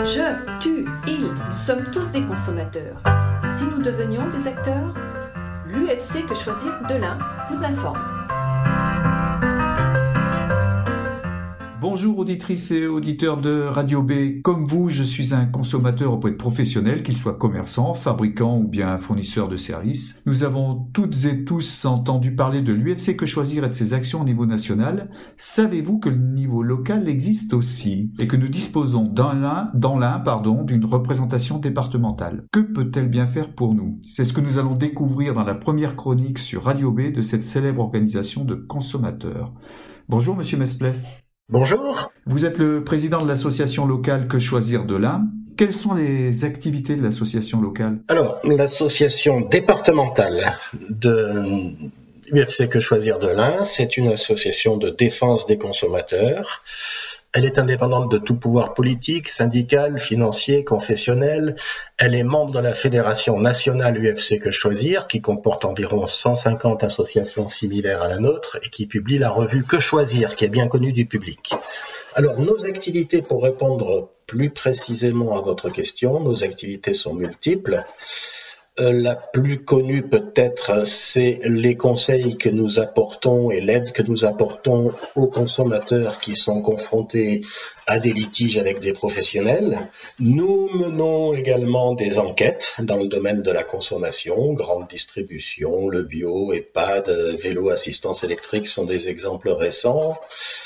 Je, tu, il, nous sommes tous des consommateurs. Et si nous devenions des acteurs, l'UFC Que Choisir de l'Ain vous informe. Bonjour auditrices et auditeurs de Radio B. Comme vous, je suis un consommateur auprès de professionnels, qu'ils soient commerçants, fabricants ou bien fournisseurs de services. Nous avons toutes et tous entendu parler de l'UFC Que Choisir et de ses actions au niveau national. Savez-vous que le niveau local existe aussi et que nous disposons dans l'Ain, d'une représentation départementale? Que peut-elle bien faire pour nous? C'est ce que nous allons découvrir dans la première chronique sur Radio B de cette célèbre organisation de consommateurs. Bonjour Monsieur Mesplès. Bonjour. Vous êtes le président de l'association locale Que Choisir de l'Ain. Quelles sont les activités de l'association locale? Alors, l'association départementale de l'UFC Que Choisir de l'Ain, c'est une association de défense des consommateurs. Elle est indépendante de tout pouvoir politique, syndical, financier, confessionnel. Elle est membre de la Fédération nationale UFC Que Choisir, qui comporte environ 150 associations similaires à la nôtre et qui publie la revue Que Choisir, qui est bien connue du public. Alors, nos activités, pour répondre plus précisément à votre question, nos activités sont multiples. La plus connue peut-être, c'est les conseils que nous apportons et l'aide que nous apportons aux consommateurs qui sont confrontés à des litiges avec des professionnels. Nous menons également des enquêtes dans le domaine de la consommation, grande distribution, le bio, EHPAD, vélo, assistance électrique sont des exemples récents.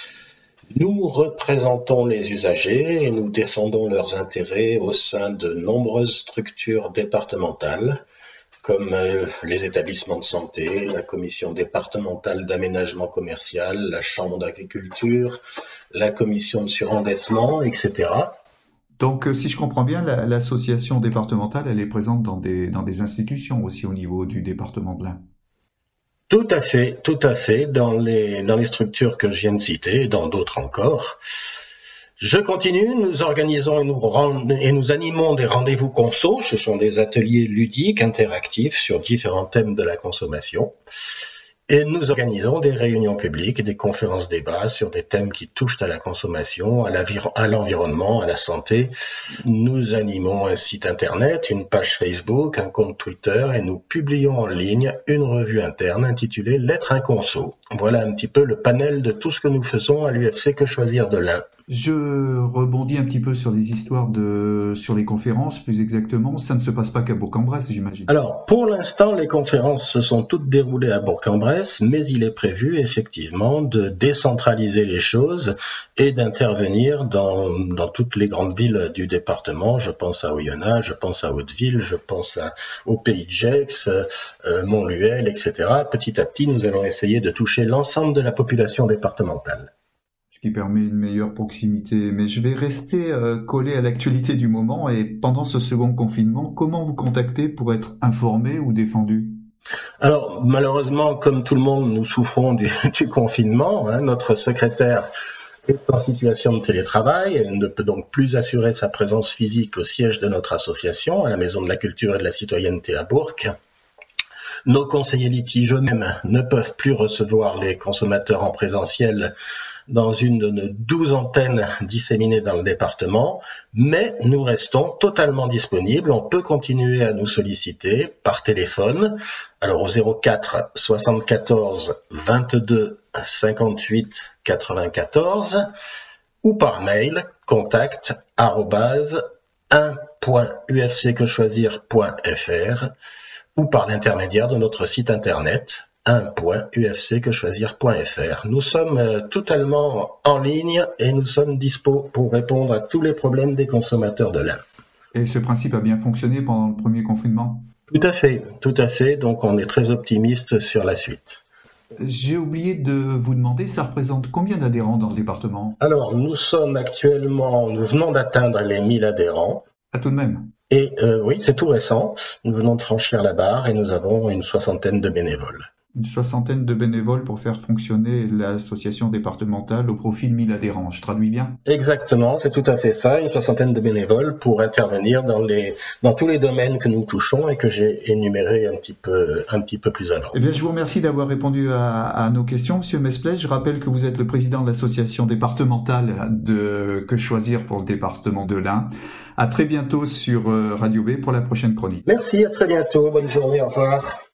Nous représentons les usagers et nous défendons leurs intérêts au sein de nombreuses structures départementales, comme les établissements de santé, la commission départementale d'aménagement commercial, la chambre d'agriculture, la commission de surendettement, etc. Donc, si je comprends bien, l'association départementale, elle est présente dans des institutions aussi au niveau du département de l'Ain. Tout à fait, dans les structures que je viens de citer, et dans d'autres encore. Je continue, nous organisons et nous animons des rendez-vous conso, ce sont des ateliers ludiques, interactifs sur différents thèmes de la consommation. Et nous organisons des réunions publiques, des conférences débats sur des thèmes qui touchent à la consommation, à l'environnement, à la santé. Nous animons un site internet, une page Facebook, un compte Twitter et nous publions en ligne une revue interne intitulée Lettres un conso. Voilà un petit peu le panel de tout ce que nous faisons à l'UFC Que Choisir de l'Ain. Je rebondis un petit peu sur les histoires sur les conférences, plus exactement. Ça ne se passe pas qu'à Bourg-en-Bresse, j'imagine. Alors, pour l'instant, les conférences se sont toutes déroulées à Bourg-en-Bresse, mais il est prévu, effectivement, de décentraliser les choses et d'intervenir dans toutes les grandes villes du département. Je pense à Oyonnax, je pense à Hauteville, je pense au Pays de Gex, Montluel, etc. Petit à petit, nous allons essayer de toucher l'ensemble de la population départementale. Ce qui permet une meilleure proximité. Mais je vais rester collé à l'actualité du moment et pendant ce second confinement, comment vous contacter pour être informé ou défendu? Alors, malheureusement, comme tout le monde, nous souffrons du confinement. Notre secrétaire est en situation de télétravail. Elle ne peut donc plus assurer sa présence physique au siège de notre association, à la Maison de la Culture et de la Citoyenneté à Bourg. Nos conseillers litiges eux-mêmes ne peuvent plus recevoir les consommateurs en présentiel dans une de nos 12 antennes disséminées dans le département, mais nous restons totalement disponibles. On peut continuer à nous solliciter par téléphone, alors au 04 74 22 58 94 ou par mail contact@1.ufcquechoisir.fr ou par l'intermédiaire de notre site internet un.ufcquechoisir.fr. Nous sommes totalement en ligne et nous sommes dispo pour répondre à tous les problèmes des consommateurs de l'Ain. Et ce principe a bien fonctionné pendant le premier confinement? Tout à fait. Donc on est très optimiste sur la suite. J'ai oublié de vous demander, ça représente combien d'adhérents dans le département? Alors nous venons d'atteindre les 1000 adhérents. Ah, tout de même. Et oui, c'est tout récent. Nous venons de franchir la barre et nous avons une 60aine de bénévoles. une 60aine de bénévoles pour faire fonctionner l'association départementale au profit de 1000 adhérents. Je traduis bien? Exactement, c'est tout à fait ça, une 60aine de bénévoles pour intervenir dans tous les domaines que nous touchons et que j'ai énumérés un petit peu plus avant. Eh bien, je vous remercie d'avoir répondu à nos questions, Monsieur Mesplès. Je rappelle que vous êtes le président de l'association départementale de Que Choisir pour le département de l'Ain. À très bientôt sur Radio B pour la prochaine chronique. Merci, à très bientôt, bonne journée, au revoir.